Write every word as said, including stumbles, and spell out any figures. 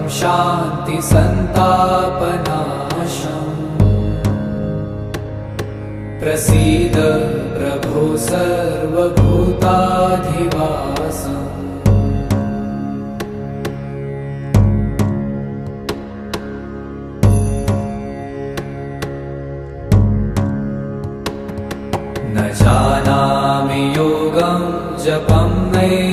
शान्ति सन्तापनाशम् प्रसीद प्रभो सर्वभूताधिवासम् न जानामि योगं जपं नैव